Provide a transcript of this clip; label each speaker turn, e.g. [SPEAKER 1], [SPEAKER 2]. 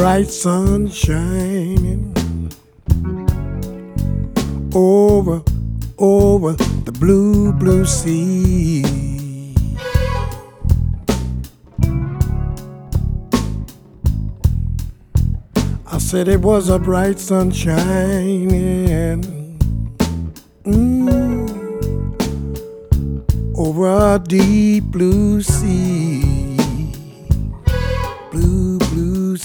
[SPEAKER 1] bright sun shining over the blue sea. I said it was a bright sun shining over a deep blue sea.